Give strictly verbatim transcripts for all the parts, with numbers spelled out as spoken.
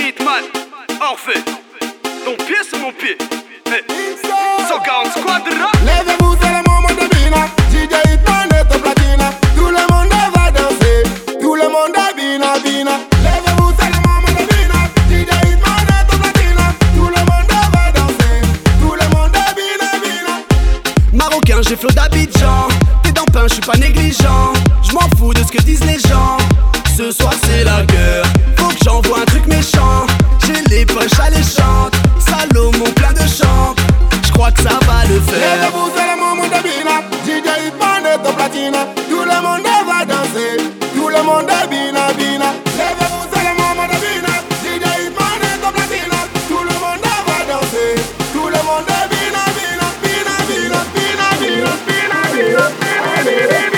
Hitman, Orphée, ton pied c'est mon pied. Hey. cent quarante squad de rap. Levez-vous, c'est le moment de Bina. D J Hitman est au platine. Tout le monde va danser. Tout le monde est Bina, Bina. Levez-vous, c'est le moment de Bina. D J Hitman est au platine. Tout le monde va danser. Tout le monde est Bina, Bina. Marocain, j'ai flot d'Abidjan. T'es dans pain, j'suis pas négligent. J'm'en fous de ce que disent les gens. Ce soir c'est la guerre. Faut que j'envoie un truc méchant. J'ai les poches alléchantes. Salomon plein de chants. J'crois que ça va le faire. Levez-vous, c'est le moment de Bina. D J Hitman est au platine. Tout le monde va danser. Tout le monde est Bina, Bina. Levez-vous, c'est le moment de Bina. D J Hitman est au platine. Tout le monde va danser. Tout le monde est Bina, Bina. Bina, Bina, Bina, Bina, Bina, Bina, Bina, Bina, Bina.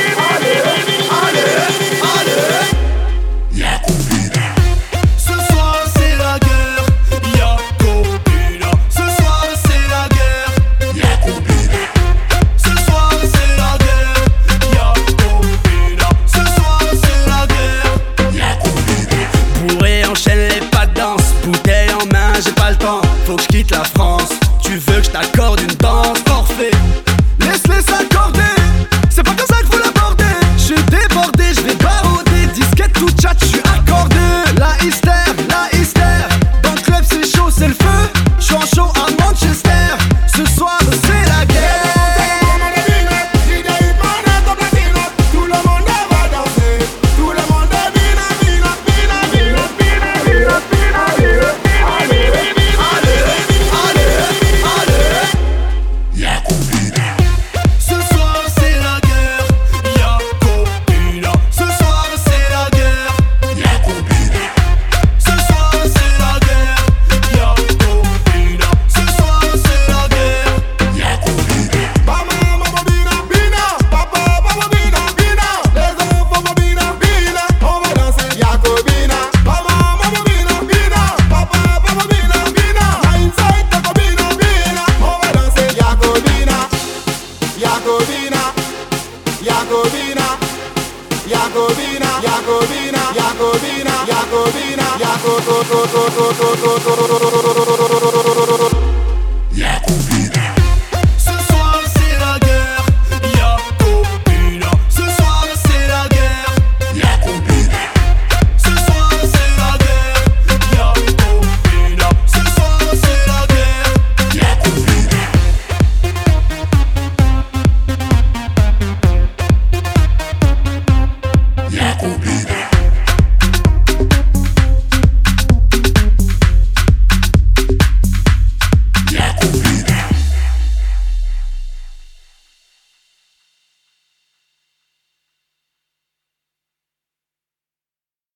Faut que je quitte la France. Tu veux que je t'accorde une danse forfait? Laisse-les s'accorder. C'est pas comme ça qu'il faut l'aborder. Je suis débordé, je vais baroder. Disquette tout chat, je suis accordé. La hystère, la hystère. Dans le club c'est chaud, c'est le feu. Je suis en show à Manchester. Ce soir c'est la guerre. Jacobina, Jacobina, Jacobina, Jacobina, Jacobina, Jacobina, Jacobina,